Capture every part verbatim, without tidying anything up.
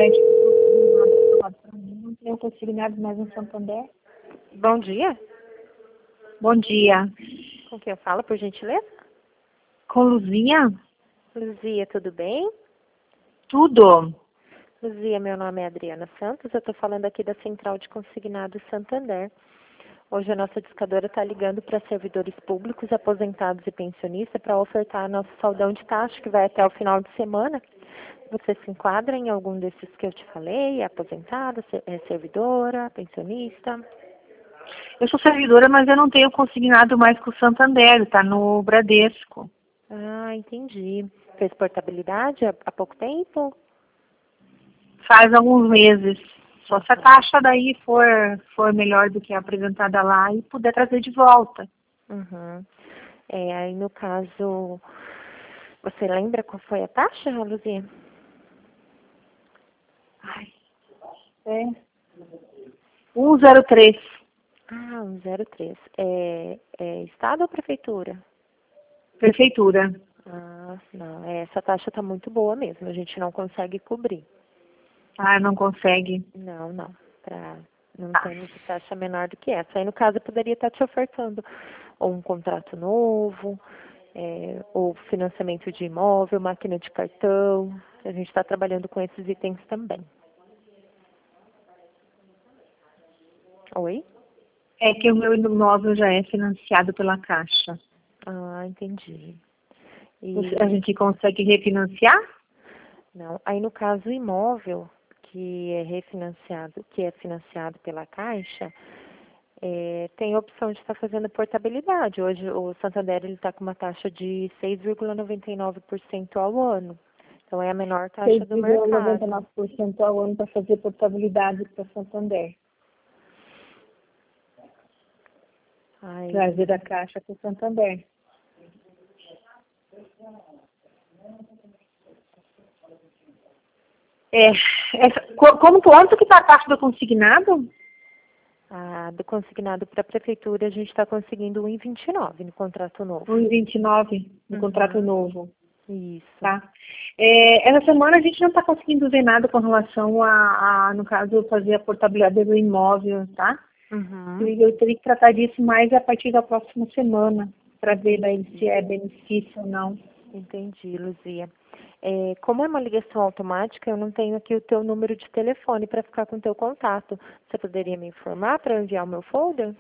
crédito consignado aprovado para mim. Não tenho consignado mais no Santander. Bom dia. Bom dia. Com quem eu falo, por gentileza? Com Luzinha? Luzia, tudo bem? Tudo. Luzia, meu nome é Adriana Santos, eu estou falando aqui da Central de Consignado Santander. Hoje a nossa discadora está ligando para servidores públicos, aposentados e pensionistas para ofertar nosso saldão de taxa que vai até o final de semana. Você se enquadra em algum desses que eu te falei? É aposentada, é servidora, pensionista? Eu sou servidora, mas eu não tenho consignado mais com o Santander, está no Bradesco. Ah, entendi. Fez portabilidade há, há pouco tempo? Faz alguns meses. Só se a Uhum. taxa daí for, for melhor do que a apresentada lá e puder trazer de volta. Uhum. É, aí no caso, você lembra qual foi a taxa, Luzia? Ai, é. um zero três. Ah, um zero três. É, é estado ou prefeitura? Prefeitura. Ah, não. É, essa taxa está muito boa mesmo. A gente não consegue cobrir. Ah, não consegue. Não, não. Pra, não Ah. temos taxa menor do que essa. Aí, no caso, eu poderia estar te ofertando ou um contrato novo, é, ou financiamento de imóvel, máquina de cartão. A gente está trabalhando com esses itens também. Oi? É que o meu imóvel já é financiado pela Caixa. Ah, entendi. Você- A E, gente consegue refinanciar? não, aí no caso o imóvel que é refinanciado, que é financiado pela Caixa, é, tem a opção de estar fazendo portabilidade. Hoje o Santander ele está com uma taxa de seis vírgula noventa e nove por cento ao ano. Então é a menor taxa do seis vírgula noventa e mercado. nove por cento ao ano para fazer portabilidade para Santander. Aí, Trazer da Caixa para o Santander. É, essa, co- como, quanto que está a taxa do consignado? a, do consignado para a prefeitura a gente está conseguindo um vírgula vinte e nove no contrato novo. um vírgula vinte e nove no Uhum. contrato novo. Isso. Tá? É, essa semana a gente não está conseguindo ver nada com relação a, a, no caso, fazer a portabilidade do imóvel, tá? Uhum. Eu teria que tratar disso mais a partir da próxima semana, para ver daí se é benefício ou não. Entendi, Luzia. É, como é uma ligação automática, eu não tenho aqui o teu número de telefone para ficar com o teu contato. Você poderia me informar para eu enviar o meu folder?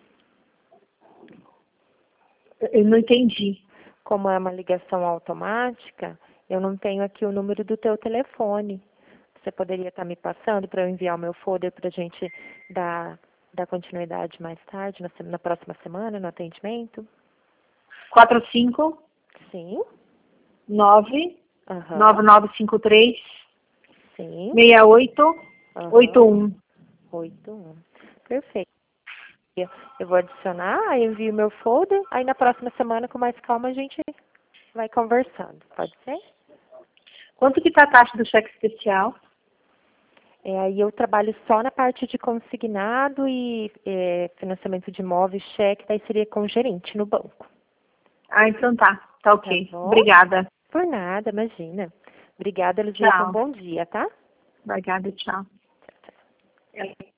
Eu não entendi. Como é uma ligação automática, eu não tenho aqui o número do teu telefone. Você poderia estar me passando para eu enviar o meu folder para a gente dar, dar continuidade mais tarde, na, se- na próxima semana, no atendimento? quatro cinco Sim. nove Aham. nove nove cinco três Sim. seis oito Aham. oito um. Oito um. Perfeito. Eu vou adicionar, aí envio meu folder, aí na próxima semana, com mais calma, a gente vai conversando. Pode ser? Quanto que está a taxa do cheque especial? É, aí eu trabalho só na parte de consignado e é, financiamento de imóveis, cheque, daí seria com gerente no banco. Ah, então tá. Tá Tá ok. bom? Obrigada. Por nada, imagina. Obrigada, Luzia. Tenha um Tchau. bom dia, tá? Obrigada, tchau. Tchau, tchau.